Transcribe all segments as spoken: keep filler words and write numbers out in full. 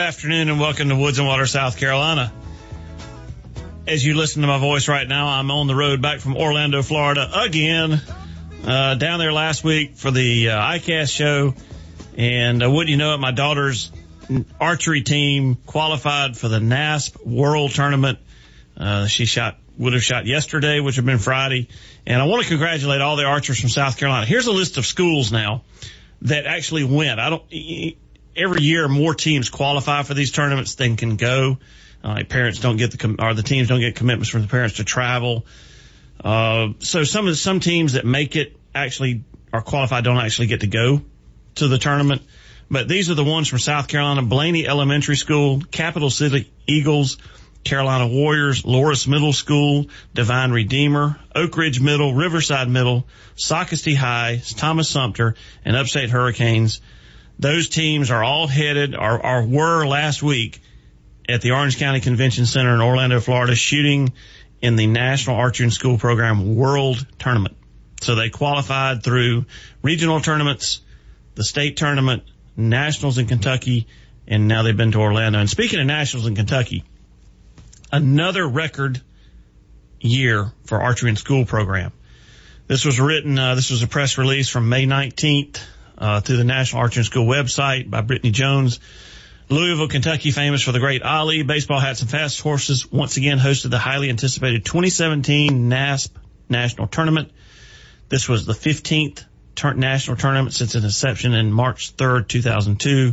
afternoon and welcome to Woods and Water, South Carolina. As you listen to my voice right now, I'm on the road back from Orlando, Florida again. Uh, down there last week for the uh, I CAST show. And uh, wouldn't you know it, my daughter's archery team qualified for the N A S P World Tournament. Uh, she shot, would have shot yesterday, which would have been Friday. And I want to congratulate all the archers from South Carolina. Here's a list of schools now that actually went. I don't, every year more teams qualify for these tournaments than can go. Uh, parents don't get the, or the teams don't get commitments from the parents to travel. Uh, so some of the, some teams that make it actually are qualified don't actually get to go to the tournament. But these are the ones from South Carolina: Blaney Elementary School, Capital City Eagles, Carolina Warriors, Loris Middle School, Divine Redeemer, Oak Ridge Middle, Riverside Middle, Socastee High, Thomas Sumter, and Upstate Hurricanes. Those teams are all headed, or, or were last week, at the Orange County Convention Center in Orlando, Florida, shooting in the National Archery and School Program World Tournament. So they qualified through regional tournaments, the state tournament, nationals in Kentucky, and now they've been to Orlando. And speaking of nationals in Kentucky, another record year for Archery and School Program. This was written, uh, this was a press release from May nineteenth, uh, through the National Archery and School website by Brittany Jones. Louisville, Kentucky, famous for the great Ali, baseball hats, and fast horses, once again hosted the highly anticipated twenty seventeen N A S P National Tournament. This was the fifteenth tur- national tournament since its inception in March third, two thousand two.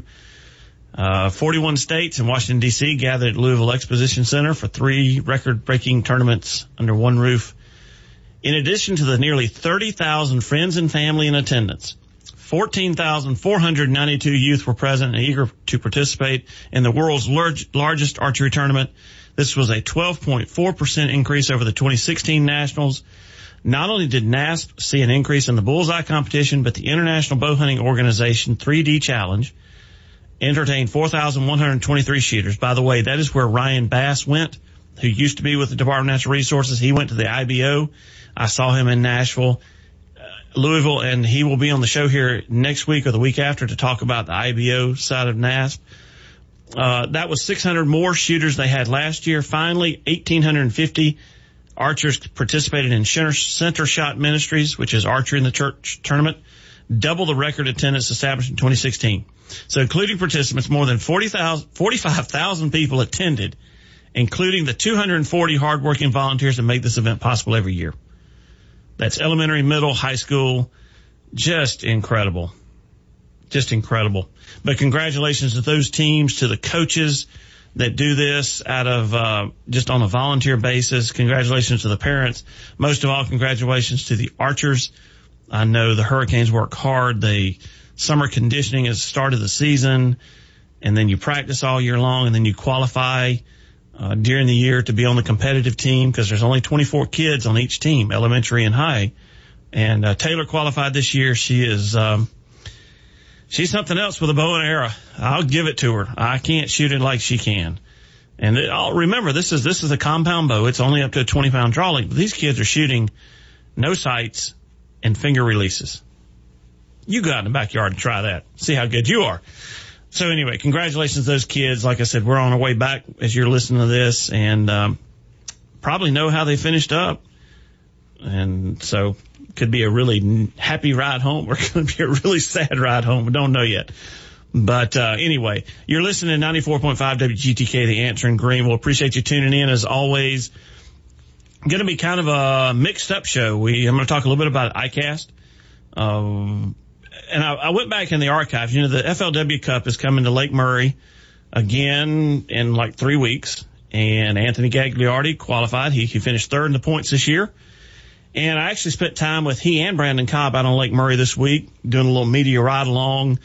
Uh, forty-one states and Washington, D C gathered at Louisville Exposition Center for three record-breaking tournaments under one roof. In addition to the nearly thirty thousand friends and family in attendance, fourteen thousand four hundred ninety-two youth were present and eager to participate in the world's large, largest archery tournament. This was a twelve point four percent increase over the twenty sixteen Nationals. Not only did N A S P see an increase in the bullseye competition, but the International Bow Hunting Organization three D Challenge entertained four thousand one hundred twenty-three shooters. By the way, that is where Ryan Bass went, who used to be with the Department of Natural Resources. He went to the I B O. I saw him in Nashville. Louisville, and he will be on the show here next week or the week after to talk about the I B O side of N A S P. Uh, that was six hundred more shooters they had last year. Finally, one thousand eight hundred fifty archers participated in Center Shot Ministries, which is archery in the church tournament, double the record attendance established in twenty sixteen. So including participants, more than forty thousand, forty-five thousand people attended, including the two hundred forty hardworking volunteers that make this event possible every year. That's elementary, middle, high school. Just incredible. Just incredible. But congratulations to those teams, to the coaches that do this out of, uh, just on a volunteer basis. Congratulations to the parents. Most of all, congratulations to the archers. I know the Hurricanes work hard. The summer conditioning is the start of the season, and then you practice all year long, and then you qualify Uh, during the year to be on the competitive team, because there's only twenty-four kids on each team, elementary and high. And uh, Taylor qualified this year. She is, um, she's something else with a bow and arrow. I'll give it to her. I can't shoot it like she can. And it, I'll remember, this is this is a compound bow. It's only up to a twenty pound draw length. But these kids are shooting no sights and finger releases. You go out in the backyard and try that. See how good you are. So anyway, congratulations to those kids. Like I said, we're on our way back as you're listening to this, and um, probably know how they finished up. And so could be a really happy ride home, or could be a really sad ride home. We don't know yet. But uh, anyway, you're listening to ninety-four point five W G T K, The Answer in Greenville. Appreciate you tuning in as always. Going to be kind of a mixed up show. We I'm going to talk a little bit about I CAST. Um, And I, I went back in the archives. You know, the F L W Cup is coming to Lake Murray again in like three weeks. And Anthony Gagliardi qualified. He, he finished third in the points this year. And I actually spent time with he and Brandon Cobb out on Lake Murray this week, doing a little media ride along,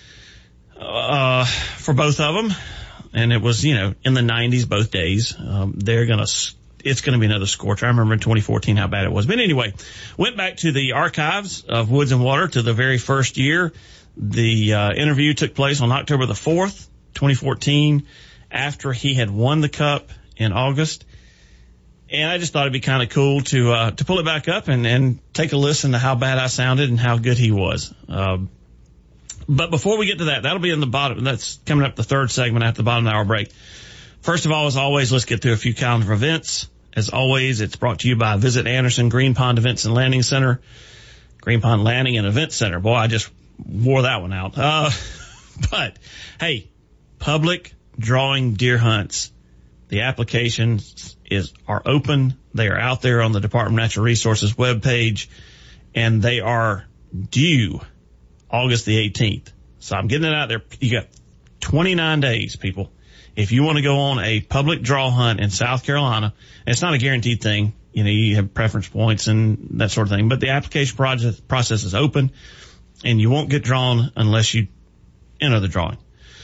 uh, for both of them. And it was, you know, in the nineties both days. Um, they're going to, it's going to be another scorcher. I remember in twenty fourteen how bad it was. But anyway, went back to the archives of Woods and Water to the very first year. The, uh, interview took place on October the fourth, twenty fourteen, after he had won the cup in August. And I just thought it'd be kind of cool to, uh, to pull it back up and, and take a listen to how bad I sounded and how good he was. Um, But before we get to that, that'll be in the bottom. That's coming up the third segment after the bottom of the hour break. First of all, as always, let's get through a few calendar events. As always, it's brought to you by Visit Anderson Green Pond Events and Landing Center. Green Pond Landing and Event Center. Boy, I just wore that one out. Uh, but, hey, public drawing deer hunts. The applications is are open. They are out there on the Department of Natural Resources webpage, and they are due August the eighteenth. So I'm getting it out there. You got twenty-nine days, people. If you want to go on a public draw hunt in South Carolina, and it's not a guaranteed thing. You know, you have preference points and that sort of thing, but the application process, process is open, and you won't get drawn unless you enter the drawing.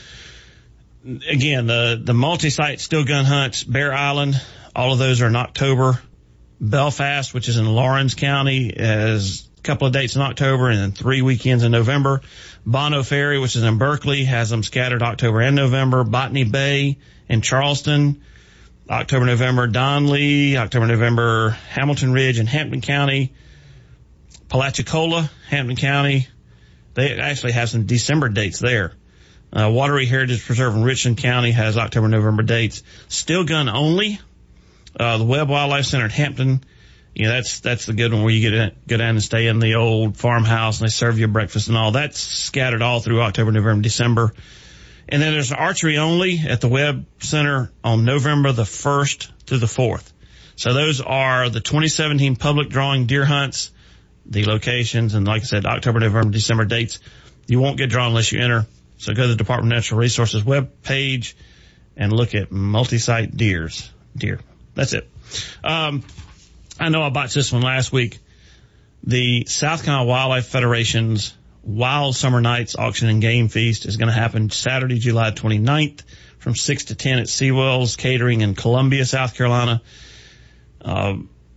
Again, the, the multi-site still gun hunts, Bear Island, all of those are in October. Belfast, which is in Lawrence County, has a couple of dates in October and then three weekends in November. Bono Ferry, which is in Berkeley, has them scattered October and November. Botany Bay in Charleston, October, November. Donley, October, November. Hamilton Ridge in Hampton County. Palachicola, Hampton County. They actually have some December dates there. Uh, Watery Heritage Preserve in Richland County has October, November dates. Still gun only. Uh, the Webb Wildlife Center at Hampton. You know, that's, that's the good one where you get in, go down and stay in the old farmhouse and they serve you breakfast and all. That's scattered all through October, November, December. And then there's archery only at the Webb Center on November the first to the fourth. So those are the twenty seventeen public drawing deer hunts, the locations, and like I said, October, November, December dates. You won't get drawn unless you enter. So go to the Department of Natural Resources web page and look at multi-site deers. Deer. That's it. Um, I know I botched this one last week. The South Carolina Wildlife Federation's Wild Summer Nights Auction and Game Feast is going to happen Saturday, July twenty-ninth from six to ten at Seawells Catering in Columbia, South Carolina. Uh,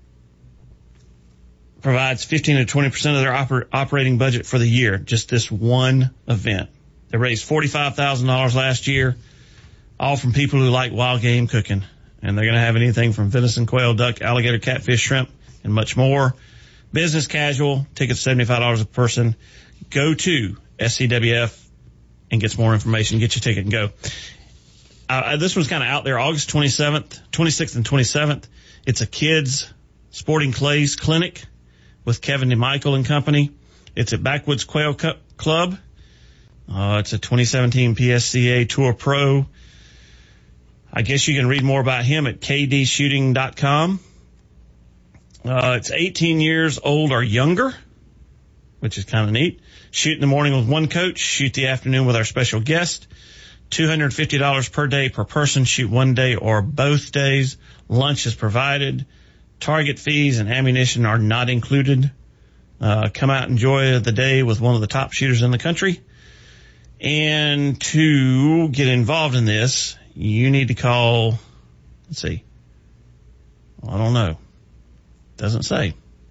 provides fifteen to twenty percent of their oper- operating budget for the year, just this one event. They raised forty-five thousand dollars last year, all from people who like wild game cooking. And they're going to have anything from venison, quail, duck, alligator, catfish, shrimp, and much more. Business casual, tickets seventy-five dollars a person. Go to S C W F and get some more information. Get your ticket and go. Uh, this one's kind of out there. August twenty-seventh, twenty-sixth, and twenty-seventh. It's a kids sporting clays clinic with Kevin DeMichael and company. It's at Backwoods Quail Cup Club. Uh, it's a twenty seventeen P S C A Tour Pro. I guess you can read more about him at k d shooting dot com. Uh, it's eighteen years old or younger, which is kind of neat. Shoot in the morning with one coach. Shoot the afternoon with our special guest. two hundred fifty dollars per day per person. Shoot one day or both days. Lunch is provided. Target fees and ammunition are not included. Uh, come out and enjoy the day with one of the top shooters in the country. And to get involved in this, you need to call, let's see, well, I don't know. Doesn't say.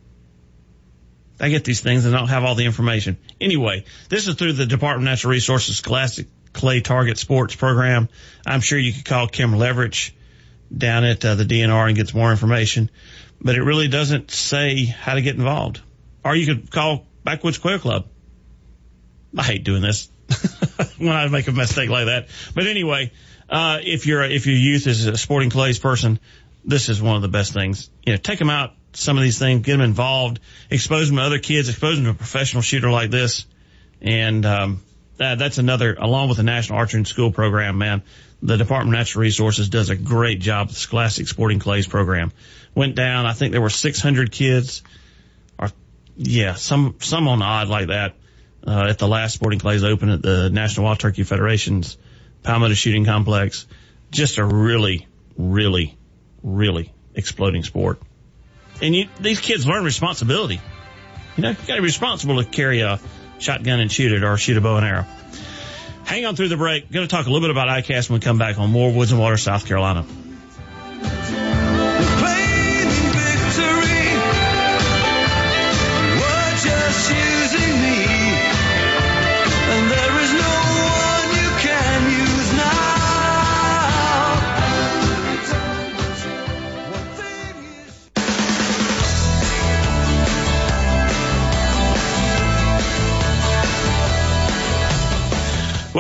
I get these things and I don't have all the information. Anyway, this is through the Department of Natural Resources Scholastic Clay Target Sports Program. I'm sure you could call Kim Leverich down at uh, the D N R and get some more information. But it really doesn't say how to get involved. Or you could call Backwoods Quail Club. I hate doing this when I make a mistake like that. But anyway, uh, if you're, if your youth is a sporting clays person, this is one of the best things. You know, take them out, some of these things, get them involved, expose them to other kids, expose them to a professional shooter like this. And, um, that, that's another, along with the National Archery and School Program, man, the Department of Natural Resources does a great job with the Scholastic Sporting Clays program. Went down, I think there were six hundred kids, or, yeah, some, some on odd like that. Uh, at the last Sporting Clays Open at the National Wild Turkey Federation's Palmetto Shooting Complex. Just a really, really, really exploding sport. And you, these kids learn responsibility. You know, you gotta be responsible to carry a shotgun and shoot it or shoot a bow and arrow. Hang on through the break. Going to talk a little bit about I CAST when we come back on more Woods and Water, South Carolina.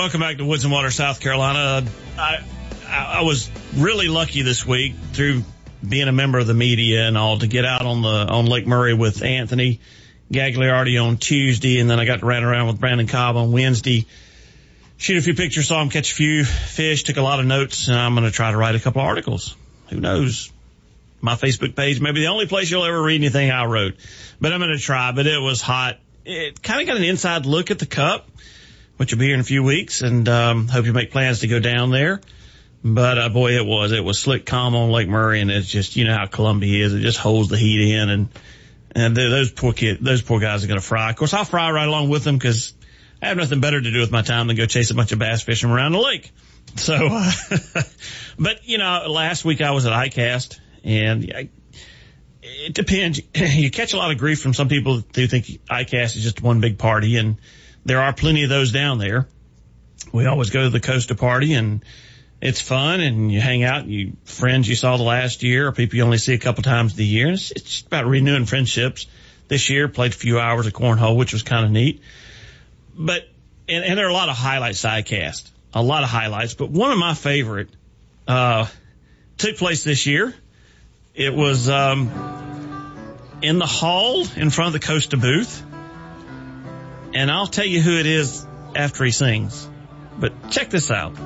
Welcome back to Woods and Water, South Carolina. I, I, I was really lucky this week through being a member of the media and all to get out on the on Lake Murray with Anthony Gagliardi on Tuesday, and then I got to run around with Brandon Cobb on Wednesday. Shoot a few pictures, saw him catch a few fish, took a lot of notes, and I'm going to try to write a couple articles. Who knows? My Facebook page may be the only place you'll ever read anything I wrote, but I'm going to try. But it was hot. It kind of got an inside look at the Cup, which will be here in a few weeks, and um, hope you make plans to go down there. But uh, boy, it was it was slick, calm on Lake Murray, and it's just, you know how Columbia is. It just holds the heat in, and and those poor kid, those poor guys are going to fry. Of course, I'll fry right along with them because I have nothing better to do with my time than go chase a bunch of bass fishing around the lake. So, uh, but you know, last week I was at ICAST, and I, it depends. You catch a lot of grief from some people who think ICAST is just one big party, and there are plenty of those down there. We always go to the Costa party, and it's fun, and you hang out, and you friends you saw the last year, or people you only see a couple times a year. And it's, it's about renewing friendships. This year, played a few hours of cornhole, which was kind of neat. But and, and there are a lot of highlights to ICAST, a lot of highlights. But one of my favorite uh took place this year. It was um in the hall in front of the Costa booth, and I'll tell you who it is after he sings. But check this out.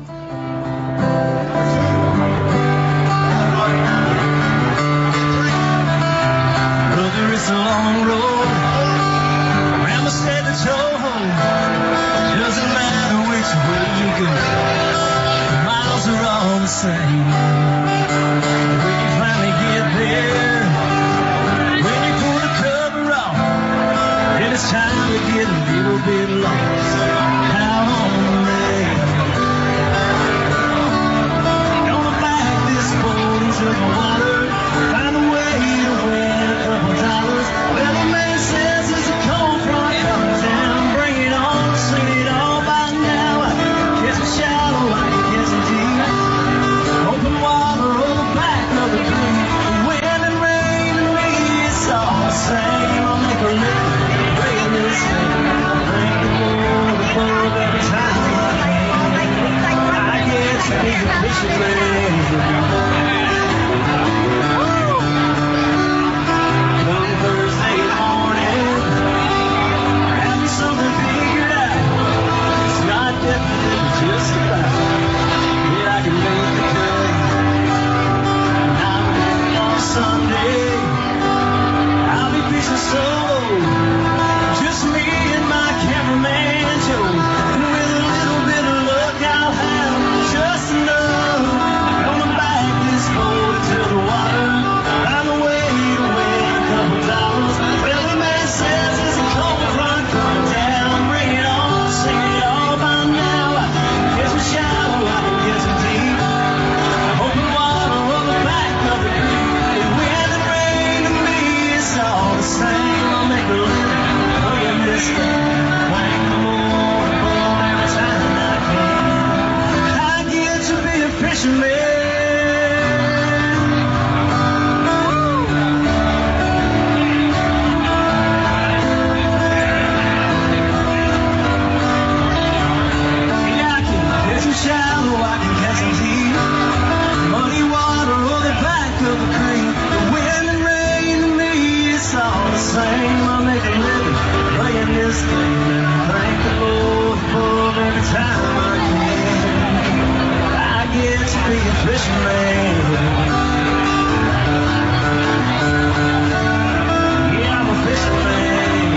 Brother, it's a long road around the state of Toho. Doesn't matter which way you go, the miles are all the same. When you finally get there, when you pull the cover off, then it's time to get a little bit lost out on the lake. Gonna back this boat into the water, find a way to win a couple dollars. Well, the man says there's a cold front coming down. Bring it on, sing it all by now. I can catch a shallow, I can catch a deep. Open water on the back of the creek. The wind and rain and me, it's all the same. I'll make a living playing this game. I'll thank the Lord above every time I can. I get to be a fisherman. Come Thursday morning, having something figured out. It's not definite, it's just about. Yeah, I can make the cut. And I'm going on Sunday. I'll be fishing solo, just me and my cameraman Joe. And with a little bit of luck, I'll have just enough. Gonna back this boat into the water, find a way to win a couple dollars. Well, the man says there's a cold front coming down. Bring it on, sing it all by now. I can catch me shallow, I can catch me deep. Open water on the back of the creek. The wind and rain to me, it's all the same. I'll make a living playing this game. Thank the Lord above every time I can. I get to be a fisherman. Yeah, I can catch 'em shallow, I can catch 'em deep. Muddy water on the back of a creek. The wind and rain to me, it's all the same. I make a living playing this game, and I thank the Lord above every time I can. I get to be a fisherman. Yeah, I'm a fisherman.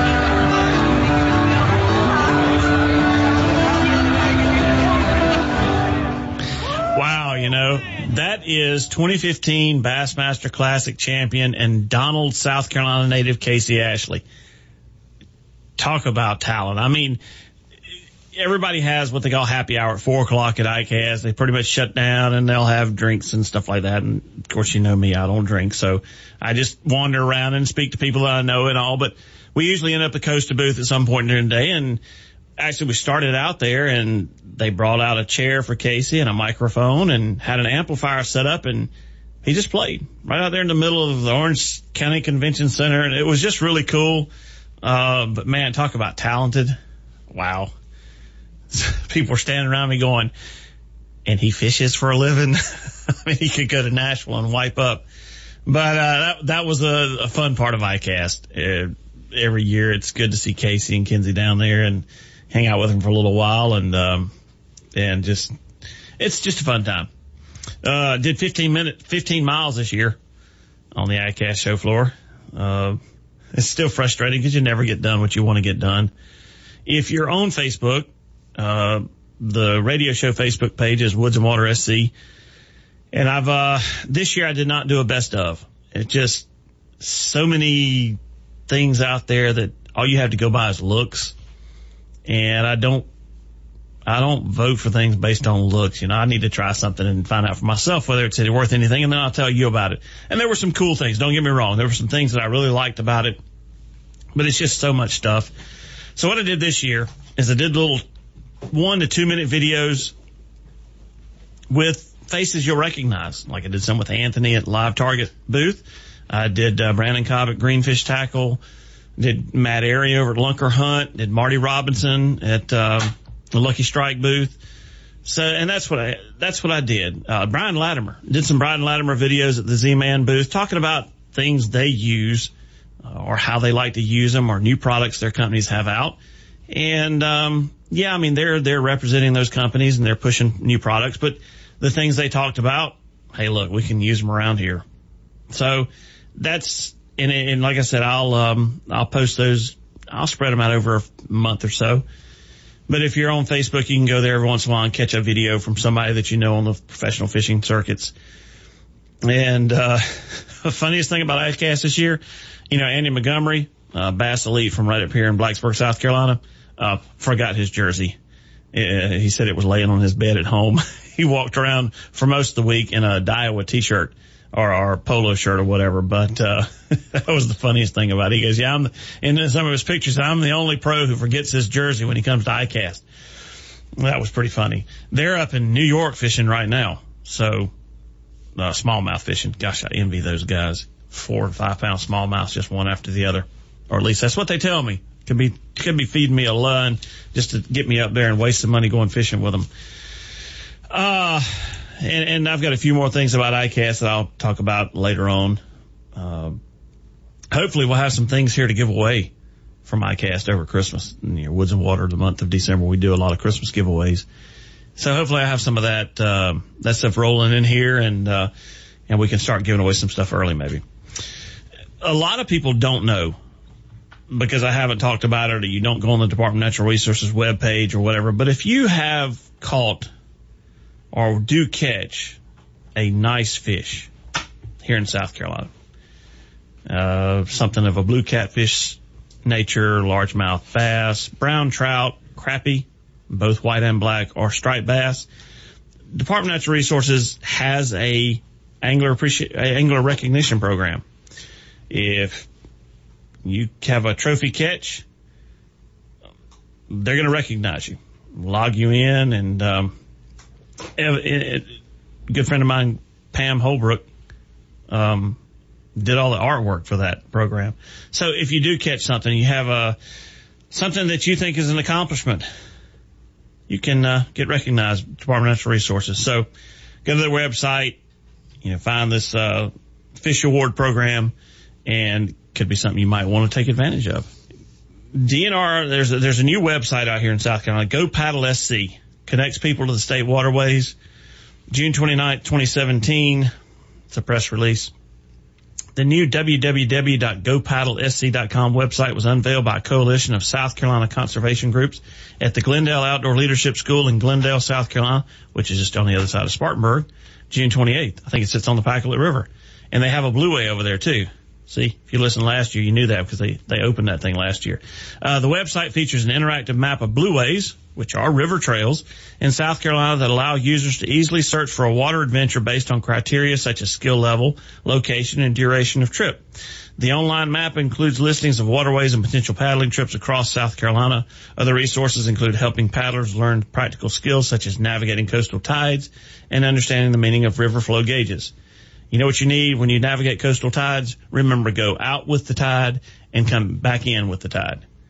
Wow, you know, that is twenty fifteen Bassmaster Classic champion and Donald, South Carolina native Casey Ashley. Talk about talent. I mean, everybody has what they call happy hour at four o'clock at ICAST. They pretty much shut down and they'll have drinks and stuff like that. And of course, you know me, I don't drink. So I just wander around and speak to people that I know and all. But we usually end up at the Costa booth at some point during the day. And actually we started out there and they brought out a chair for Casey and a microphone and had an amplifier set up, and he just played right out there in the middle of the Orange County Convention Center. And it was just really cool. Uh, but man, talk about talented. Wow. people were standing around me going, and he fishes for a living. I mean, he could go to Nashville and wipe up. But, uh, that, that was a, a fun part of ICAST. Uh, every year it's good to see Casey and Kinsey down there and hang out with them for a little while. And, um, and just, it's just a fun time. Uh, did fifteen minute, fifteen miles this year on the ICAST show floor. Uh, it's still frustrating because you never get done what you want to get done. If you're on Facebook, uh, the radio show Facebook page is Woods and Water S C. And I've, uh, this year I did not do a best of. It's just so many things out there that all you have to go by is looks. And I don't, I don't vote for things based on looks. You know, I need to try something and find out for myself whether it's worth anything, and then I'll tell you about it. And there were some cool things. Don't get me wrong. There were some things that I really liked about it, but it's just so much stuff. So what I did this year is I did little one to two minute videos with faces you'll recognize. Like I did some with Anthony at Live Target booth. I did uh, Brandon Cobb at Greenfish Tackle. Did Matt Airy over at Lunker Hunt. Did Marty Robinson at uh, the Lucky Strike booth. So, and that's what I that's what I did. Uh, Brian Latimer did some Brian Latimer videos at the Z-Man booth, talking about things they use uh, or how they like to use them, or new products their companies have out. And um, yeah, I mean they're they're representing those companies and they're pushing new products, but the things they talked about, hey, look, we can use them around here. So that's, and, and like I said, I'll, um, I'll post those, I'll spread them out over a month or so. But if you're on Facebook, you can go there every once in a while and catch a video from somebody that you know on the professional fishing circuits. And, uh, the funniest thing about ICAST this year, you know, Andy Montgomery, uh, Bass Elite from right up here in Blacksburg, South Carolina, uh, forgot his jersey. Uh, he said it was laying on his bed at home. He walked around for most of the week in a Daiwa t-shirt or, or polo shirt or whatever. But, uh, that was the funniest thing about it. He goes, yeah, I'm, the, in some of his pictures, I'm the only pro who forgets his jersey when he comes to ICAST. That was pretty funny. They're up in New York fishing right now. So, uh, smallmouth fishing. Gosh, I envy those guys. Four and five pound smallmouths, just one after the other. Or at least that's what they tell me. Could be, could be feeding me a lun just to get me up there and waste some money going fishing with them. Uh, and, and I've got a few more things about ICAST that I'll talk about later on. Uh, hopefully we'll have some things here to give away from ICAST over Christmas. You know, Woods and Water, the month of December, we do a lot of Christmas giveaways. So hopefully I have some of that, uh, that stuff rolling in here, and, uh, and we can start giving away some stuff early maybe. A lot of people don't know, because I haven't talked about it, or you don't go on the Department of Natural Resources webpage or whatever, but if you have caught or do catch a nice fish here in South Carolina, uh, something of a blue catfish nature, largemouth bass, brown trout, crappie, both white and black, or striped bass, Department of Natural Resources has a angler appreci- a angler recognition program. If you have a trophy catch, they're going to recognize you, log you in, and um, it, it, a good friend of mine, Pam Holbrook, um, did all the artwork for that program. So if you do catch something, you have a something that you think is an accomplishment, you can uh, get recognized by Department of Natural Resources. So go to their website, you know, find this uh, Fish Award program, and could be something you might want to take advantage of. D N R, there's a, there's a new website out here in South Carolina, Go Paddle S C, connects people to the state waterways. June twenty-ninth, twenty seventeen, it's a press release. The new w w w dot go paddle s c dot com website was unveiled by a coalition of South Carolina conservation groups at the Glendale Outdoor Leadership School in Glendale, South Carolina, which is just on the other side of Spartanburg, June twenty-eighth. I think it sits on the Pacolet River. And they have a blueway over there too. See, if you listened last year, you knew that because they, they opened that thing last year. Uh, the website features an interactive map of blueways, which are river trails, in South Carolina that allow users to easily search for a water adventure based on criteria such as skill level, location, and duration of trip. The online map includes listings of waterways and potential paddling trips across South Carolina. Other resources include helping paddlers learn practical skills such as navigating coastal tides and understanding the meaning of river flow gauges. You know what you need when you navigate coastal tides? Remember, go out with the tide and come back in with the tide.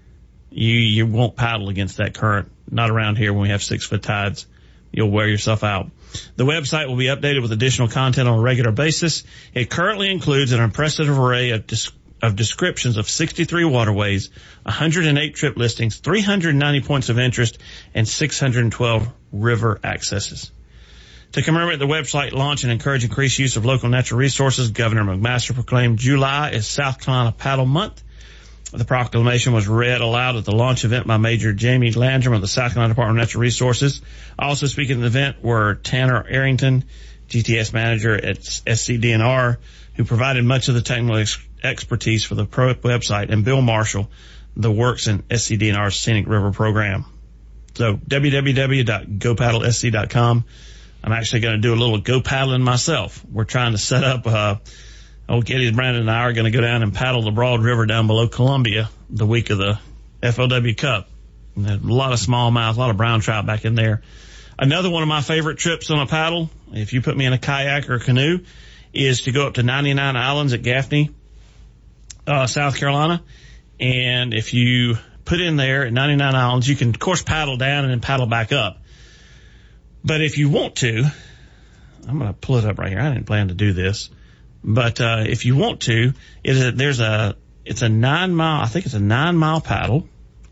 you you won't paddle against that current. Not around here when we have six foot tides. You'll wear yourself out. The website will be updated with additional content on a regular basis. It currently includes an impressive array of dis- of descriptions of sixty-three waterways, one hundred eight trip listings, three hundred ninety points of interest, and six hundred twelve river accesses. To commemorate the website launch and encourage increased use of local natural resources, Governor McMaster proclaimed July as South Carolina Paddle Month. The proclamation was read aloud at the launch event by Major Jamie Landrum of the South Carolina Department of Natural Resources. Also speaking at the event were Tanner Arrington, G T S manager at S C D N R, who provided much of the technical ex- expertise for the pro website, and Bill Marshall, the works in S C D N R's Scenic River program. So w w w dot go paddle s c dot com. I'm actually going to do a little go paddling myself. We're trying to set up, uh, old Getty, Brandon and I are going to go down and paddle the Broad River down below Columbia the week of the F L W Cup. And there's a lot of smallmouth, a lot of brown trout back in there. Another one of my favorite trips on a paddle, if you put me in a kayak or a canoe, is to go up to ninety-nine Islands at Gaffney, uh, South Carolina. And if you put in there at ninety-nine Islands, you can, of course, paddle down and then paddle back up. But if you want to, I'm going to pull it up right here. I didn't plan to do this. But uh if you want to, it is a, there's a, it's a nine mile, I think it's a nine mile paddle.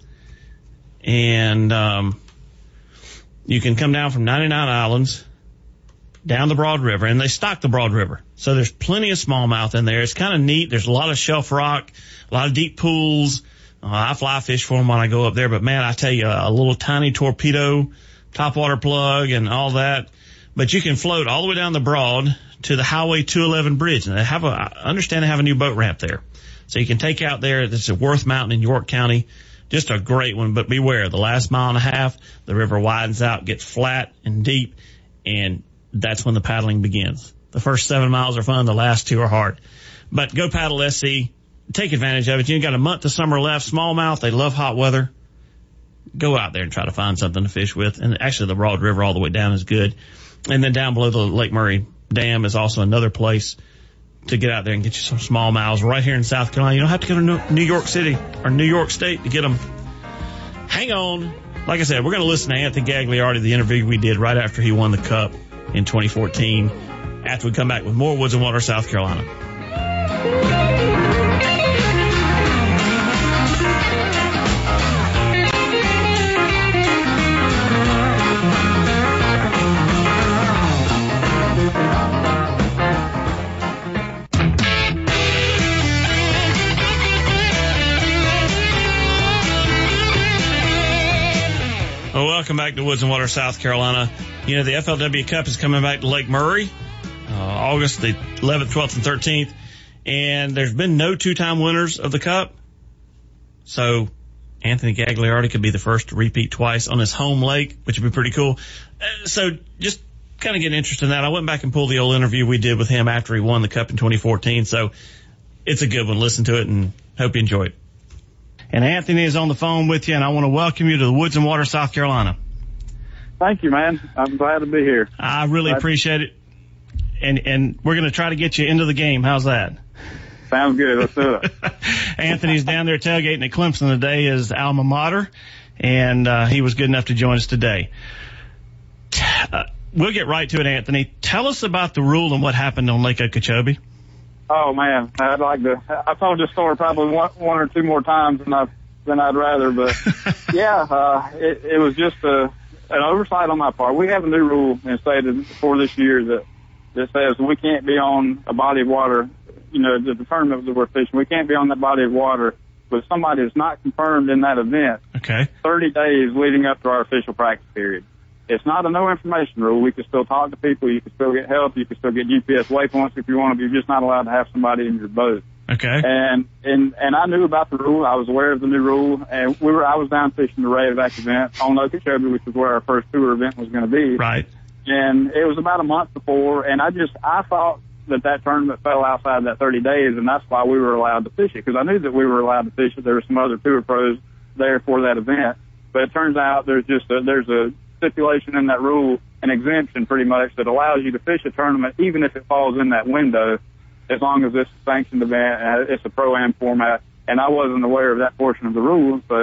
And um you can come down from ninety-nine Islands down the Broad River, and they stock the Broad River. So there's plenty of smallmouth in there. It's kind of neat. There's a lot of shelf rock, a lot of deep pools. Uh, I fly fish for them when I go up there. But, man, I tell you, a little tiny torpedo, topwater plug, and all that. But you can float all the way down the Broad to the Highway two eleven bridge. And they have a, I understand they have a new boat ramp there. So you can take out there. It's at Worth Mountain in York County. Just a great one, but beware, the last mile and a half, the river widens out, gets flat and deep, and that's when the paddling begins. The first seven miles are fun, the last two are hard. But go paddle S C, take advantage of it. You've got a month of summer left. Smallmouth, they love hot weather. Go out there and try to find something to fish with. And actually the Broad River all the way down is good. And then down below the Lake Murray Dam is also another place to get out there and get you some small mouths right here in South Carolina. You don't have to go to New York City or New York State to get them. Hang on. Like I said, we're going to listen to Anthony Gagliardi, the interview we did right after he won the Cup in twenty fourteen, after we come back with more Woods and Water, South Carolina. Welcome back to Woods and Water, South Carolina. You know, the F L W Cup is coming back to Lake Murray, uh, August the eleventh, twelfth, and thirteenth. And there's been no two-time winners of the Cup. So Anthony Gagliardi could be the first to repeat twice on his home lake, which would be pretty cool. Uh, so just kind of get interested in that. I went back and pulled the old interview we did with him after he won the Cup in twenty fourteen. So it's a good one. Listen to it and hope you enjoy it. And Anthony is on the phone with you, and I want to welcome you to the Woods and Water, South Carolina. Thank you, man. I'm glad to be here. I really glad. appreciate it. And and we're going to try to get you into the game. How's that? Sounds good. Let's do it. Anthony's down there tailgating at Clemson today, his alma mater, and uh, he was good enough to join us today. Uh, we'll get right to it, Anthony. Tell us about the rule and what happened on Lake Okeechobee. Oh, man. I'd like to. I've told this story probably one, one or two more times than, I've, than I'd rather. But, yeah, uh, it, it was just a, an oversight on my part. We have a new rule instated for this year that, that says we can't be on a body of water, you know, the, the tournament that we're fishing. We can't be on that body of water with somebody that's not confirmed in that event. Okay. thirty days leading up to our official practice period. It's not a no information rule. We can still talk to people. You can still get help. You can still get G P S waypoints if you want to. You're just not allowed to have somebody in your boat. Okay. And and and I knew about the rule. I was aware of the new rule. And we were. I was down fishing the Rayovac event on Okeechobee, which is where our first tour event was going to be. Right. And it was about a month before. And I just I thought that that tournament fell outside that thirty days, and that's why we were allowed to fish it, because I knew that we were allowed to fish it. There were some other tour pros there for that event, but it turns out there's just a, there's a stipulation in that rule, an exemption pretty much, that allows you to fish a tournament even if it falls in that window, as long as it's a sanctioned event and it's a pro-am format. And I wasn't aware of that portion of the rule, so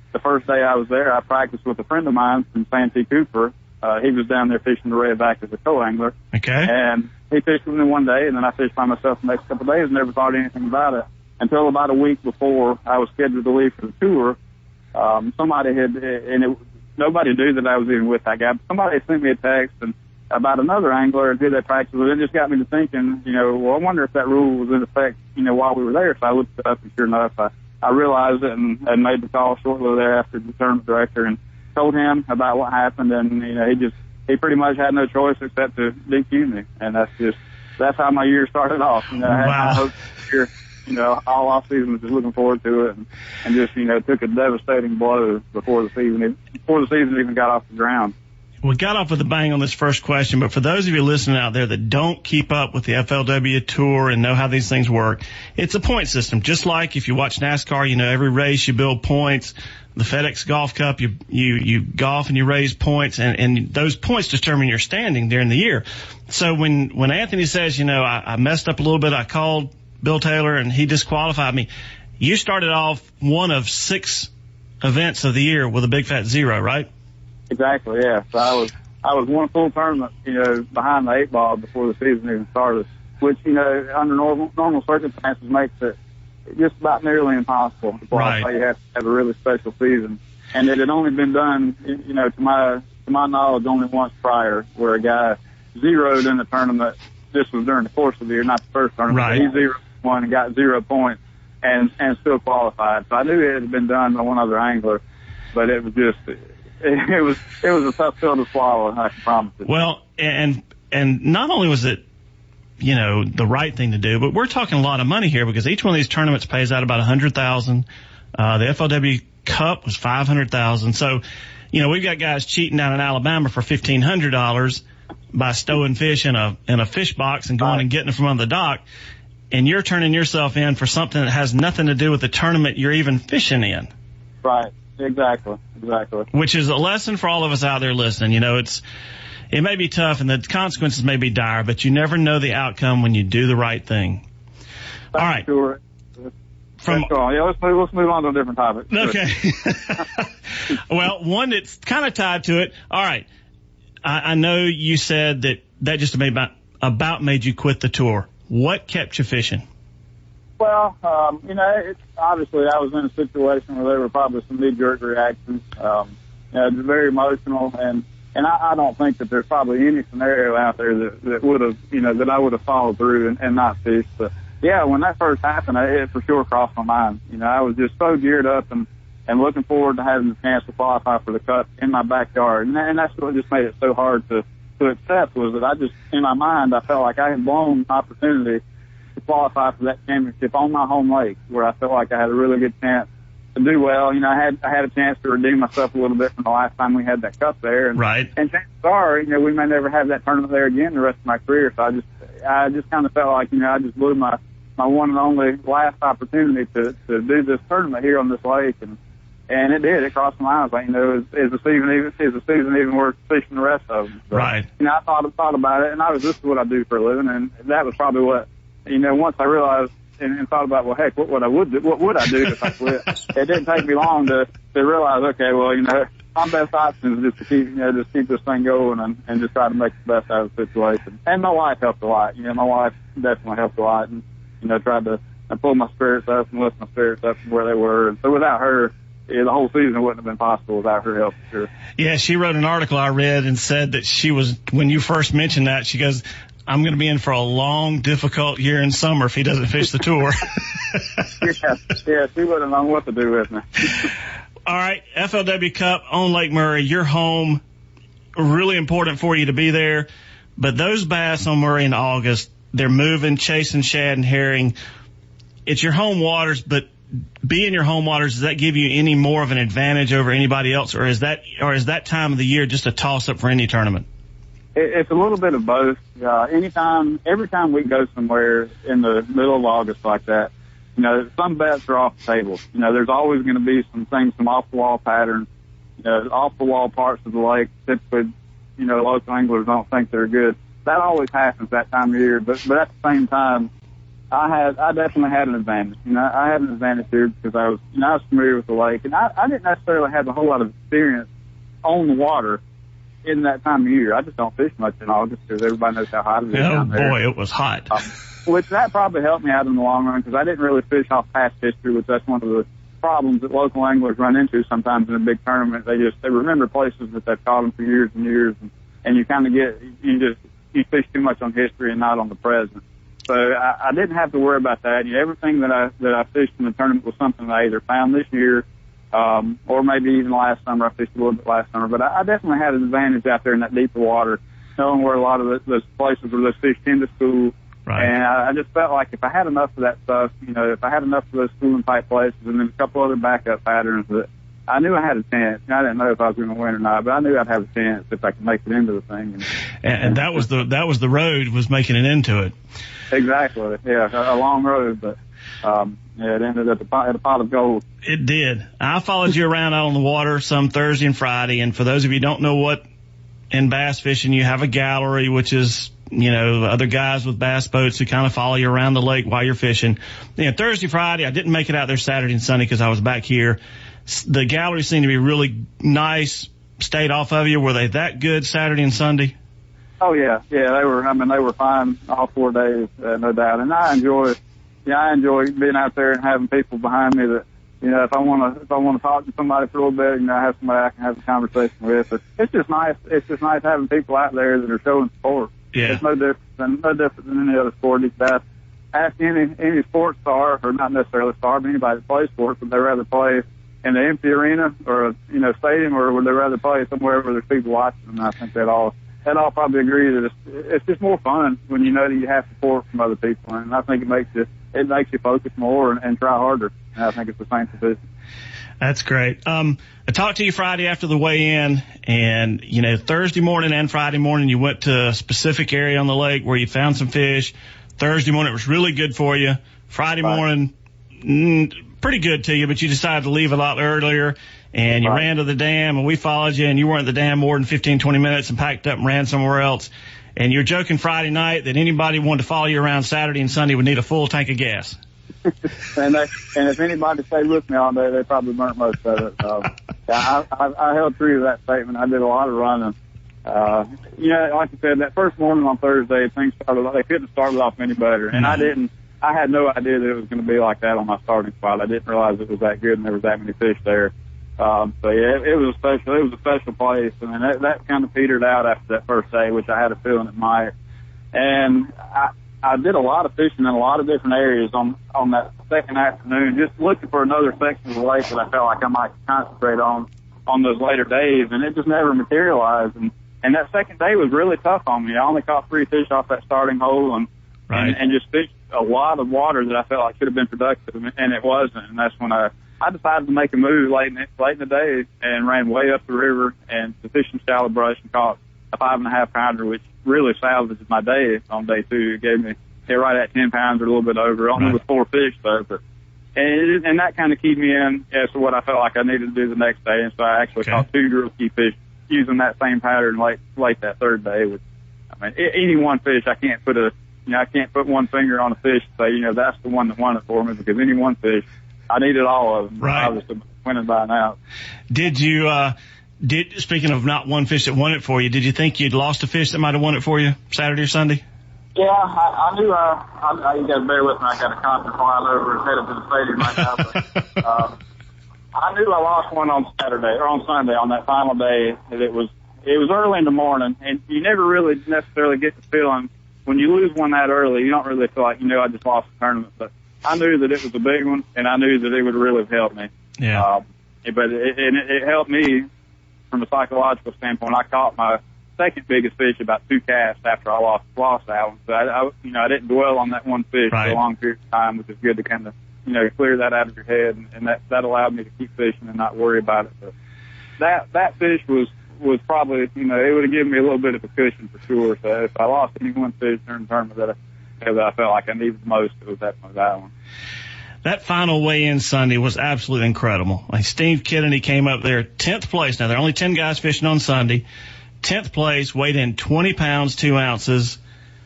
the first day I was there, I practiced with a friend of mine from Santee Cooper. Uh, he was down there fishing the redback as a co-angler. Okay. And he fished with me one day, and then I fished by myself the next couple of days and never thought anything about it until about a week before I was scheduled to leave for the tour. Um, somebody had, and it, nobody knew that I was even with that guy, but somebody sent me a text and about another angler who they practiced with. It just got me to thinking, you know, well, I wonder if that rule was in effect, you know, while we were there. So I looked it up, and sure enough, I, I realized it and, and made the call shortly thereafter to the tournament director and told him about what happened. And, you know, he just, he pretty much had no choice except to D Q me. And that's just, that's how my year started off. You know, I had Wow. my hopes this year, you know, all off season was just looking forward to it and, and just, you know, took a devastating blow before the season, before the season even got off the ground. We got off with a bang on this first question, but for those of you listening out there that don't keep up with the F L W Tour and know how these things work, it's a point system. Just like if you watch NASCAR, you know, every race you build points. The FedEx Golf Cup, you you you golf and you raise points, and, and those points determine your standing during the year. So when, when Anthony says, you know, I, I messed up a little bit, I called Bill Taylor and he disqualified me, you started off one of six events of the year with a big fat zero, right? Exactly, yeah. So I was I was one full tournament, you know, behind the eight ball before the season even started, which, you know, under normal normal circumstances makes it just about nearly impossible. Right. You have to have a really special season, and it had only been done, you know, to my to my knowledge, only once prior, where a guy zeroed in the tournament. This was during the course of the year, not the first tournament. Right. He zeroed one and got zero points, and and still qualified. So I knew it had been done by one other angler, but it was just. It was it was a tough pill to swallow, I can promise you. Well, and and not only was it, you know, the right thing to do, but we're talking a lot of money here because each one of these tournaments pays out about a hundred thousand. Uh, the F L W Cup was five hundred thousand. So, you know, we've got guys cheating down in Alabama for fifteen hundred dollars by stowing fish in a in a fish box and going Right. and getting it from under the dock, and you're turning yourself in for something that has nothing to do with the tournament you're even fishing in. Right. Exactly. Exactly. Which is a lesson for all of us out there listening. You know, it's, it may be tough and the consequences may be dire, but you never know the outcome when you do the right thing. All right. Sure. From, Let's go on. Yeah, let's move, let's move on to a different topic. Sure. okay. Well, one that's kind of tied to it. All right. I, I know you said that that just made about, about made you quit the tour. What kept you fishing? Well, um, you know, it's, obviously I was in a situation where there were probably some knee-jerk reactions. Um, you know, it's very emotional, and and I, I don't think that there's probably any scenario out there that, that would have, you know, that I would have followed through and, and not fished. But yeah, when that first happened, it for sure crossed my mind. You know, I was just so geared up and and looking forward to having the chance to qualify for the Cup in my backyard, and, and that's what just made it so hard to to accept was that I just in my mind I felt like I had blown the opportunity to qualify for that championship on my home lake, where I felt like I had a really good chance to do well. You know, I had I had a chance to redeem myself a little bit from the last time we had that cup there. And, right. And chances are, you know, we may never have that tournament there again the rest of my career. So I just I just kind of felt like, you know, I just blew my my one and only last opportunity to to do this tournament here on this lake, and and it did. It crossed my mind. I was like, you know, is, is the season even is the season even worth fishing the rest of them? So, right. You know, I thought thought about it, and I was this is what I do for a living, and that was probably what. You know, once I realized and, and thought about, well, heck, what would I would do? What would I do if I quit? It didn't take me long to to realize, okay, well, you know, my best option is just to keep, you know, just keep this thing going and, and just try to make the best out of the situation. And my wife helped a lot. You know, my wife definitely helped a lot, and you know, tried to pull my spirits up and lift my spirits up from where they were. And so without her, yeah, the whole season wouldn't have been possible without her help, for sure. Yeah, she wrote an article I read and said that she was, when you first mentioned that, she goes, I'm going to be in for a long, difficult year in summer if he doesn't fish the tour. yeah, yeah, she wouldn't have known what to do with me. All right, F L W Cup on Lake Murray, you're home. Really important for you to be there. But those bass on Murray in August, they're moving, chasing shad and herring. It's your home waters, but being your home waters, does that give you any more of an advantage over anybody else, or is that or is that time of the year just a toss-up for any tournament? It's a little bit of both. Uh, anytime, every time we go somewhere in the middle of August like that, you know, some bets are off the table. You know, there's always going to be some things, some off-the-wall patterns, you know, off-the-wall parts of the lake. Typically, you know, local anglers don't think they're good. That always happens that time of year. But, but at the same time, I had, I definitely had an advantage. You know, I had an advantage here because I was, you know, I was familiar with the lake, and I, I didn't necessarily have a whole lot of experience on the water in that time of year. I just don't fish much in August because everybody knows how hot it is Oh down there. boy, it was hot. Um, which that probably helped me out in the long run because I didn't really fish off past history, which that's one of the problems that local anglers run into sometimes in a big tournament. They just, they remember places that they've caught them for years and years, and, and you kind of get, you just, you fish too much on history and not on the present. So I, I didn't have to worry about that. You know, everything that I that I fished in the tournament was something that I either found this year, um, or maybe even last summer. I fished a little bit last summer, but I, I definitely had an advantage out there in that deeper water, knowing where a lot of the, those places where those fish tend to school. Right. And I, I just felt like if I had enough of that stuff, you know, if I had enough of those schooling type places, and then a couple other backup patterns that I knew I had a chance. I didn't know if I was going to win or not, but I knew I'd have a chance if I could make it into the thing. And, And, and that was the that was the road was making it into it. Exactly. Yeah, a, a long road, but um, yeah, it ended at the pot, at a pot of gold. It did. I followed you around out on the water some Thursday and Friday, and for those of you who don't know what in bass fishing, you have a gallery, which is, you know, other guys with bass boats who kind of follow you around the lake while you're fishing. You know, Thursday, Friday, I didn't make it out there Saturday and Sunday because I was back here. The gallery seemed to be really nice. Stayed off of you. Were they that good Saturday and Sunday? Oh yeah, yeah, they were. I mean, they were fine all four days, uh, no doubt. And I enjoy, yeah, I enjoy being out there and having people behind me that, you know, if I want to, if I want to talk to somebody for a little bit, you know, I have somebody I can have a conversation with. But it's just nice. It's just nice having people out there that are showing support. Yeah. It's no different than no different than any other sport. You could ask, ask any any sports star, or not necessarily star, but anybody that plays sports, would they rather play in the empty arena or a, you know, stadium, or would they rather play somewhere where there's people watching? And I think they'd all they'd all probably agree that it's it's just more fun when you know that you have support from other people, and I think it makes you it makes you focus more and, and try harder. And I think it's the same for fishing. That's great. Um, I talked to you Friday after the weigh-in, and, you know, Thursday morning and Friday morning you went to a specific area on the lake where you found some fish. Thursday morning it was really good for you. Friday Right. morning, mm, pretty good to you, but you decided to leave a lot earlier, and you Right. ran to the dam, and we followed you, and you weren't at the dam more than fifteen, twenty minutes and packed up and ran somewhere else. And you were joking Friday night that anybody who wanted to follow you around Saturday and Sunday would need a full tank of gas. and they, and if anybody stayed with me all day, they probably burnt most of it. So, yeah, I, I, I held true to that statement. I did a lot of running. Uh, you know, like I said, that first morning on Thursday, things started, they couldn't have started off any better. And I didn't, I had no idea that it was going to be like that on my starting spot. I didn't realize it was that good and there was that many fish there. Um, so yeah, it, it was a special, it was a special place. And then that, that kind of petered out after that first day, which I had a feeling it might. And I, I did a lot of fishing in a lot of different areas on, on that second afternoon, just looking for another section of the lake that I felt like I might concentrate on, on those later days. And it just never materialized. And, and that second day was really tough on me. I only caught three fish off that starting hole and, Right. and, and just fished a lot of water that I felt like should have been productive, and it wasn't. And that's when I, I decided to make a move late in, the, late in the day and ran way up the river and to fish in shallow brush and caught a five and a half pounder, which really salvaged my day on day two. It gave me, hit right at ten pounds or a little bit over, only Right. with four fish though, but, and, and that kind of keyed me in as to what I felt like I needed to do the next day. And so I actually Okay. caught two drill key fish using that same pattern late, late that third day, which, I mean, any one fish, I can't put a, you know, I can't put one finger on a fish and say, you know, that's the one that won it for me, because any one fish, I needed all of them. Right. I was winning by now. Did you, uh, did, speaking of not one fish that won it for you, did you think you'd lost a fish that might have won it for you Saturday or Sunday? Yeah, I, I knew, uh, I, I, you guys bear with me, I got a concert flying over and headed to the stadium right now, but, uh, I knew I lost one on Saturday, or on Sunday, on that final day, that it was, it was early in the morning, and you never really necessarily get the feeling, when you lose one that early, you don't really feel like, you know, I just lost the tournament. But I knew that it was a big one, and I knew that it would really have helped me. Yeah. Um, but it, it, it helped me from a psychological standpoint. I caught my second biggest fish about two casts after I lost lost that one. So I, I you know, I didn't dwell on that one fish Right. for a long period of time, which is good to kind of, you know, clear that out of your head, and, and that that allowed me to keep fishing and not worry about it. But that that fish was. was probably, you know, it would have given me a little bit of a cushion for sure. So if I lost any one fish during the tournament that I, that I felt like I needed the most, it was definitely that one. That final weigh-in Sunday was absolutely incredible. Like Steve Kennedy came up there, tenth place. Now, there are only ten guys fishing on Sunday. tenth place, weighed in twenty pounds, two ounces.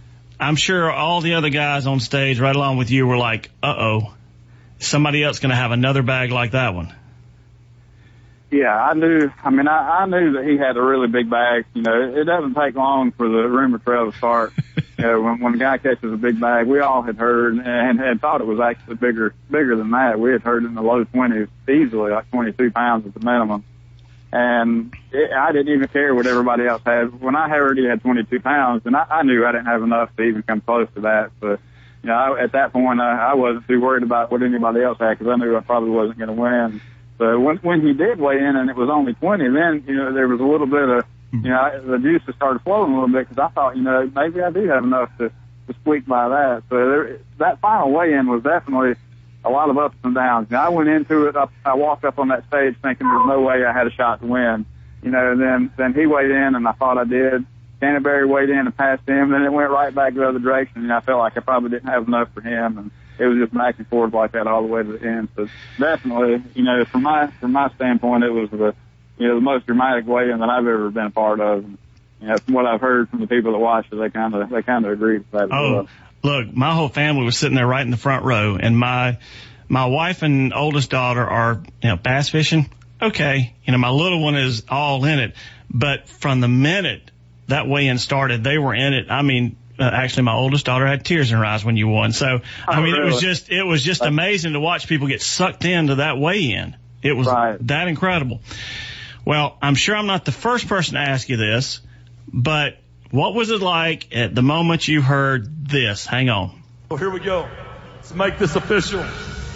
I'm sure all the other guys on stage right along with you were like, uh-oh, somebody else going to have another bag like that one. Yeah, I knew. I mean, I, I knew that he had a really big bag. You know, it, it doesn't take long for the rumor trail to start. You know, when, when a guy catches a big bag, we all had heard and had thought it was actually bigger, bigger than that. We had heard in the low twenties, easily like twenty-two pounds at the minimum. And it, I didn't even care what everybody else had. When I heard he had twenty-two pounds, and I, I knew I didn't have enough to even come close to that. But, you know, I, at that point, I, I wasn't too worried about what anybody else had because I knew I probably wasn't going to win. So when, when he did weigh in and it was only twenty, then, you know, there was a little bit of, you know, the juices started flowing a little bit because I thought, you know, maybe I do have enough to, to squeak by that. So there, that final weigh-in was definitely a lot of ups and downs. And I went into it, up, I walked up on that stage thinking there's no way I had a shot to win. You know, and then, then he weighed in and I thought I did. Canterbury weighed in and passed him. Then it went right back the other direction. And I felt like I probably didn't have enough for him. And it was just back and forth like that all the way to the end. So definitely, you know, from my, from my standpoint, it was the, you know, the most dramatic weigh-in that I've ever been a part of. And, you know, from what I've heard from the people that watched it, they kind of, they kind of agreed with that as oh, well. Look, my whole family was sitting there right in the front row, and my, my wife and oldest daughter are, you know, bass fishing. Okay. You know, my little one is all in it, but from the minute that weigh-in started, they were in it. I mean, Uh, actually, my oldest daughter had tears in her eyes when you won. So, I oh, mean, really? it was just, it was just amazing to watch people get sucked into that weigh-in. It was right. that incredible. Well, I'm sure I'm not the first person to ask you this, but what was it like at the moment you heard this? Hang on. Well, here we go. Let's make this official.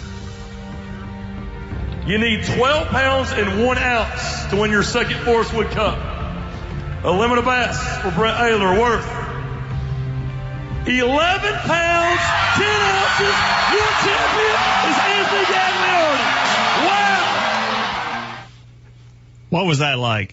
You need twelve pounds and one ounce to win your second Forrest Wood Cup. A limit of bass for Brett Ayler worth eleven pounds, ten ounces. Your champion is Anthony Gagliardi. Wow. What was that like?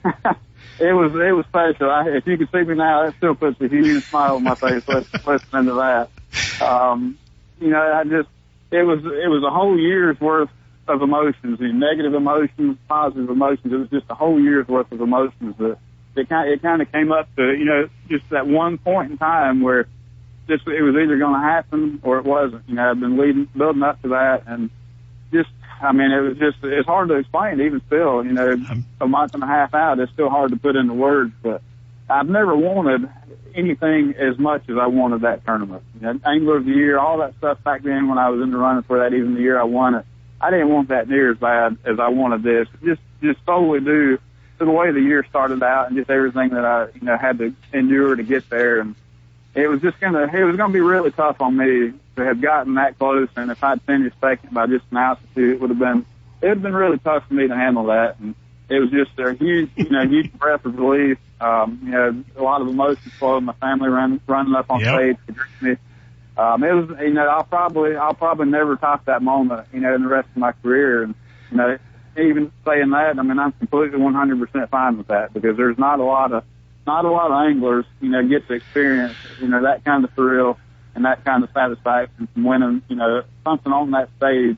It was, it was special. I, if you could see me now, that still puts a huge smile on my face listening to that. Um, you know, I just, it was, it was a whole year's worth of emotions, the negative emotions, positive emotions. It was just a whole year's worth of emotions that it kind, it kind of came up to, you know, just that one point in time where just it was either going to happen or it wasn't. You know, I've been leading, building up to that, and just, I mean, it was just, it's hard to explain even still, you know, a month and a half out, it's still hard to put into words, but I've never wanted anything as much as I wanted that tournament. You know, Angler of the Year, all that stuff back then when I was in the running for that, even the year I won it, I didn't want that near as bad as I wanted this. Just, just solely due to the way the year started out and just everything that I, you know, had to endure to get there. And it was just gonna, it was gonna be really tough on me to have gotten that close. And if I'd finished second by just an altitude, it would have been, it would have been really tough for me to handle that. And it was just a huge, you know, huge breath of relief. Um, you know, a lot of emotions flowed. My family ran, running up on Yep. stage to greet me. Um, it was, you know, I'll probably, I'll probably never top that moment, you know, in the rest of my career. And, you know, even saying that, I mean, I'm completely one hundred percent fine with that because there's not a lot of, not a lot of anglers, you know, get to experience, you know, that kind of thrill and that kind of satisfaction from winning, you know, something on that stage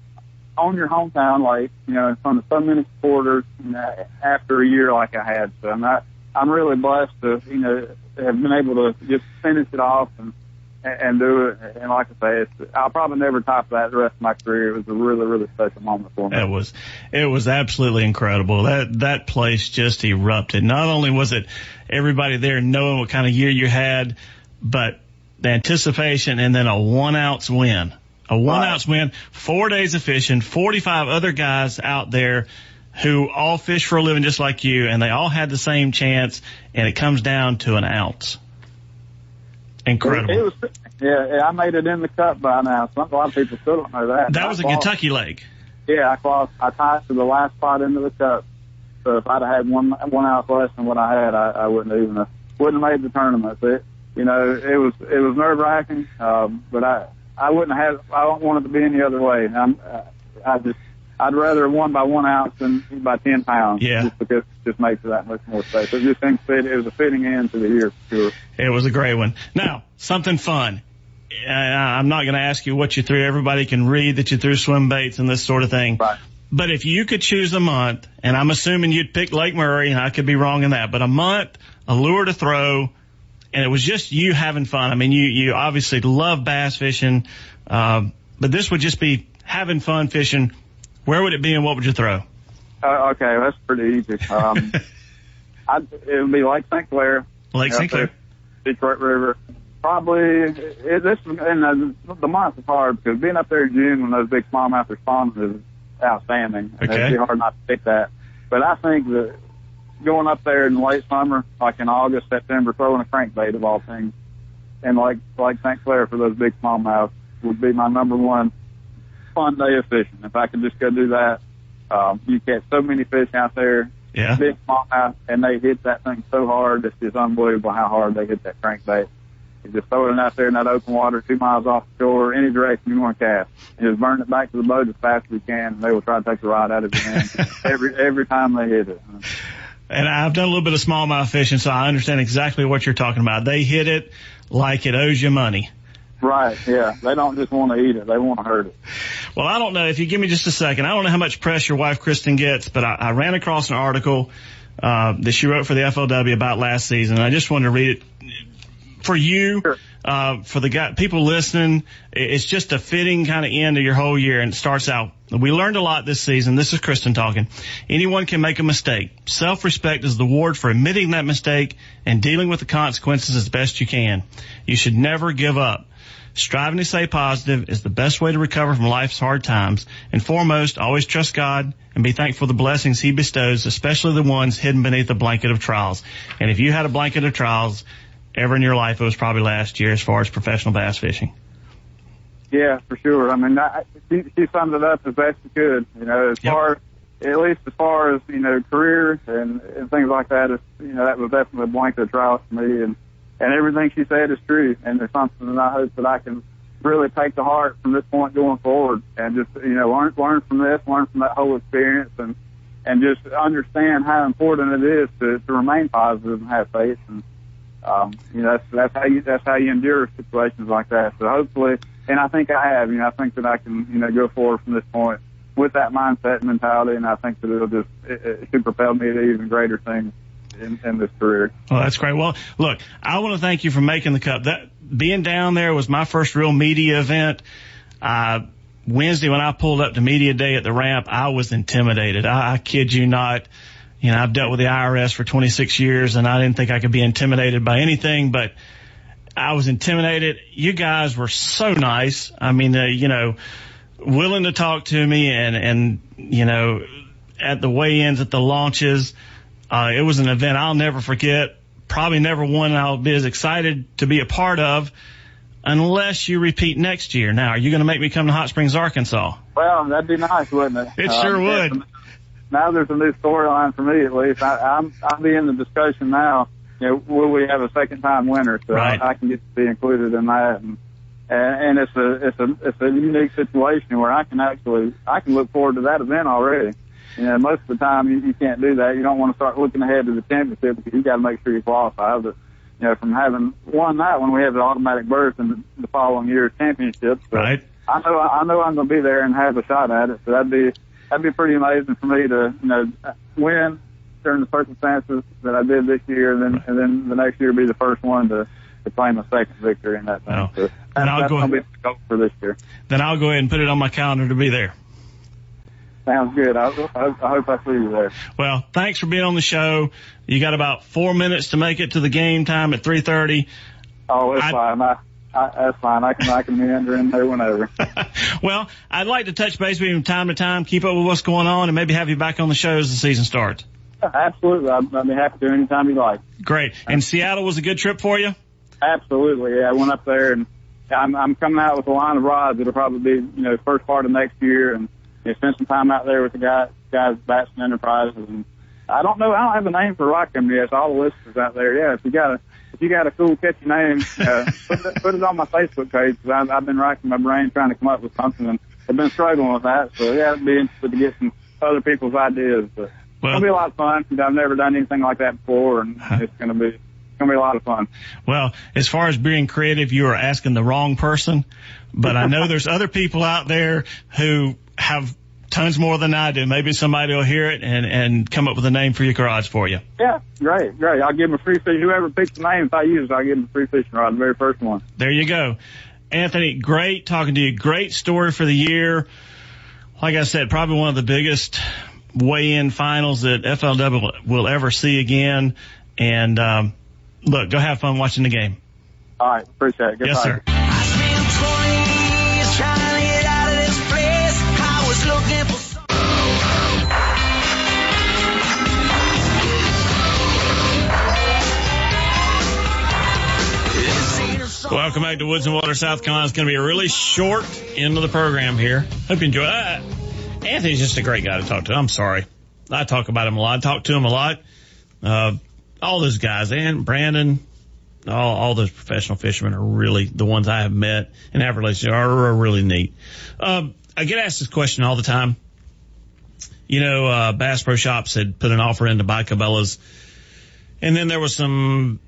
on your hometown, like, you know, in front of so many supporters, you know, after a year like I had. So I'm not, I'm really blessed to, you know, have been able to just finish it off and, and do it. And like I say, it's, I'll probably never top that the rest of my career. It was a really, really special moment for me. It was, it was absolutely incredible. That, that place just erupted. Not only was it everybody there knowing what kind of year you had, but the anticipation and then a one ounce win, a one Right. ounce win, four days of fishing, forty-five other guys out there who all fish for a living just like you, and they all had the same chance, and it comes down to an ounce. Incredible. It, it was, yeah, I made it in the cup by now. Some, a lot of people still don't know that. That I was a qualified- Kentucky leg. Yeah, I qualified. I tied to the last spot into the cup. So if I'd have had one one ounce less than what I had, I, I wouldn't even have, wouldn't have made the tournament. But, you know, it was it was nerve wracking. Um, but I I wouldn't have. I don't want it to be any other way. I'm, I just I'd rather have won by one ounce than by ten pounds. Yeah. Just because it just makes it that much more safe. It just seems fit. It was a fitting end to the year for sure. It was a great one. Now, something fun. Uh, I'm not going to ask you what you threw. Everybody can read that you threw swim baits and this sort of thing. Right. But if you could choose a month, and I'm assuming you'd pick Lake Murray, and I could be wrong in that, but a month, a lure to throw, and and it was just you having fun. I mean, you, you obviously love bass fishing, uh, but this would just be having fun fishing. Where would it be and what would you throw? Uh, okay, that's pretty easy. Um, I'd, it would be Lake Saint Clair. Lake Saint Clair. Detroit River. Probably, it, this and the, the month is hard because being up there in June when those big smallmouth are spawning is outstanding. And Okay. it'd be hard not to pick that. But I think that going up there in the late summer, like in August, September, throwing a crankbait of all things, and like like Saint Clair for those big smallmouth would be my number one fun day of fishing. If I could just go do that, um, you catch so many fish out there, Yeah. big smallmouth, and they hit that thing so hard. It's just unbelievable how hard they hit that crankbait. You just throw it out there in that open water, two miles off the shore, any direction you want to cast, and just burn it back to the boat as fast as you can. And they will try to take the rod out of your hand every every time they hit it. And I've done a little bit of smallmouth fishing, so I understand exactly what you're talking about. They hit it like it owes you money. Right, yeah. They don't just want to eat it. They want to hurt it. Well, I don't know. If you give me just a second, I don't know how much press your wife, Kristen, gets, but I, I ran across an article uh, that she wrote for the F L W about last season. I just wanted to read it for you, Sure. uh, for the guy, people listening. It's just a fitting kind of end of your whole year, and it starts out. We learned a lot this season. This is Kristen talking. Anyone can make a mistake. Self-respect is the reward for admitting that mistake and dealing with the consequences as best you can. You should never give up. Striving to stay positive is the best way to recover from life's hard times. And foremost, always trust God and be thankful for the blessings He bestows, especially the ones hidden beneath the blanket of trials. And if you had a blanket of trials ever in your life, it was probably last year as far as professional bass fishing. Yeah, for sure. I mean, I, she, she summed it up as best she could. You know, as Yep. far, at least as far as, you know, career and, and things like that, it's, you know, that was definitely a blanket of trials for me. And, and everything she said is true. And there's something that I hope that I can really take to heart from this point going forward and just, you know, learn, learn from this, learn from that whole experience and, and just understand how important it is to, to remain positive and have faith. And, um, you know, that's, that's how you, that's how you endure situations like that. So hopefully, and I think I have, you know, I think that I can, you know, go forward from this point with that mindset and mentality, and I think that it'll just, it, it should propel me to even greater things in, in this career. Well, that's great. Well, look, I want to thank you for making the cut. That being down there was my first real media event. Uh, Wednesday when I pulled up to media day at the ramp, I was intimidated. I, I kid you not. You know, I've dealt with the I R S for twenty-six years, and I didn't think I could be intimidated by anything, but I was intimidated. You guys were so nice. I mean, uh, you know, willing to talk to me and, and, you know, at the weigh-ins, at the launches. Uh, it was an event I'll never forget. Probably never one I'll be as excited to be a part of unless you repeat next year. Now, are you going to make me come to Hot Springs, Arkansas? Well, that'd be nice, wouldn't it? It sure Um, would. Now there's a new storyline for me, at least. I, I'm, I'll be in the discussion now. You know, will we have a second time winner? So Right. I, I can get to be included in that. And, and, and it's a, it's a, it's a unique situation where I can actually, I can look forward to that event already. You know, most of the time you, you can't do that. You don't want to start looking ahead to the championship because you got to make sure you qualify. But, you know, from having won that one, we have the automatic berth in the, the following year's championship. So Right. I know, I know I'm going to be there and have a shot at it. So that'd be, that'd be pretty amazing for me to, you know, win during the circumstances that I did this year, and then and then the next year be the first one to, to claim a second victory in that thing. Oh. So And I'll that's go- going to be the goal for this year. Then I'll go ahead and put it on my calendar to be there. Sounds good. I, I, I hope I see you there. Well, thanks for being on the show. You got about four minutes to make it to the game time at three thirty. Oh, it's I- fine. I, I, that's fine. I can I can meander in there whenever. Well, I'd like to touch base with you from time to time, keep up with what's going on, and maybe have you back on the show as the season starts. Absolutely. I'd, I'd be happy to anytime you like. Great. And Seattle was a good trip for you? Absolutely. Yeah, I went up there and I'm, I'm coming out with a line of rods. It'll probably be, you know, first part of next year, and you know, spend some time out there with the guys, guys at Batson Enterprises. And I don't know, I don't have a name for Rock Company yet. It's all the listeners out there. Yeah, if you got a, if you got a cool, catchy name, uh, put, it, put it on my Facebook page, because I've, I've been racking my brain trying to come up with something, and I've been struggling with that. So yeah, I'd be interested to get some other people's ideas. But Well, it's gonna be a lot of fun. I've never done anything like that before, and it's gonna be it's gonna be a lot of fun. well, as far as being creative, you are asking the wrong person, but I know there's other people out there who have tons more than I do. Maybe somebody will hear it and, and come up with a name for your garage for you. Yeah, great, great. I'll give them a free fish. Whoever picks the name, if I use it, I'll give them a free fishing rod, the very first one. There you go. Anthony, great talking to you. Great story for the year. Like I said, probably one of the biggest weigh-in finals that F L W will ever see again. And, um, look, go have fun watching the game. All right, appreciate it. Goodbye. Yes, sir. I spent twenty years trying to get out of this place. I was looking for Welcome back to Woods and Water, South Carolina. It's going to be a really short end of the program here. Hope you enjoy that. Anthony's just a great guy to talk to. I'm sorry. I talk about him a lot. I talk to him a lot. Uh, all those guys, and Brandon, all, all those professional fishermen are really, the ones I have met and have relationships are, are really neat. Um, I get asked this question all the time. You know, uh, Bass Pro Shops had put an offer in to buy Cabela's, and then there was some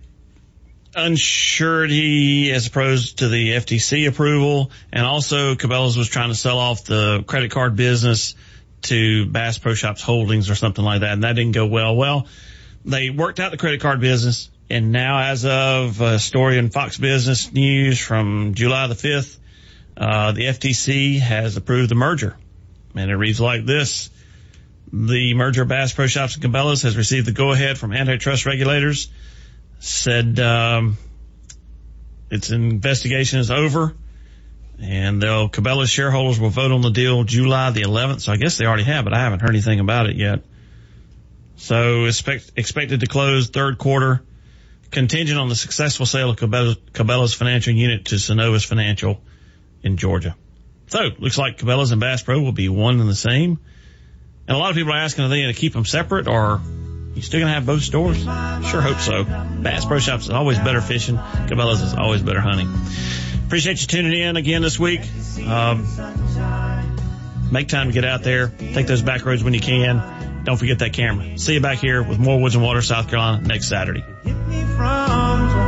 unsurety as opposed to the F T C approval, and also Cabela's was trying to sell off the credit card business to Bass Pro Shops Holdings or something like that, and that didn't go well. Well, they worked out the credit card business, and now as of a story in Fox Business News from July the fifth, uh, the F T C has approved the merger, and it reads like this. The merger of Bass Pro Shops and Cabela's has received the go-ahead from antitrust regulators. Said um, its investigation is over, and they'll Cabela's shareholders will vote on the deal July the eleventh. So I guess they already have, but I haven't heard anything about it yet. So expect, expected to close third quarter, contingent on the successful sale of Cabela's, Cabela's financial unit to Synovus Financial in Georgia. So looks like Cabela's and Bass Pro will be one and the same. And a lot of people are asking, are they going to keep them separate, or you still going to have both stores? Sure hope so. Bass Pro Shops is always better fishing. Cabela's is always better hunting. Appreciate you tuning in again this week. Um, make time to get out there. Take those back roads when you can. Don't forget that camera. See you back here with more Woods and Water, South Carolina next Saturday. Hit me from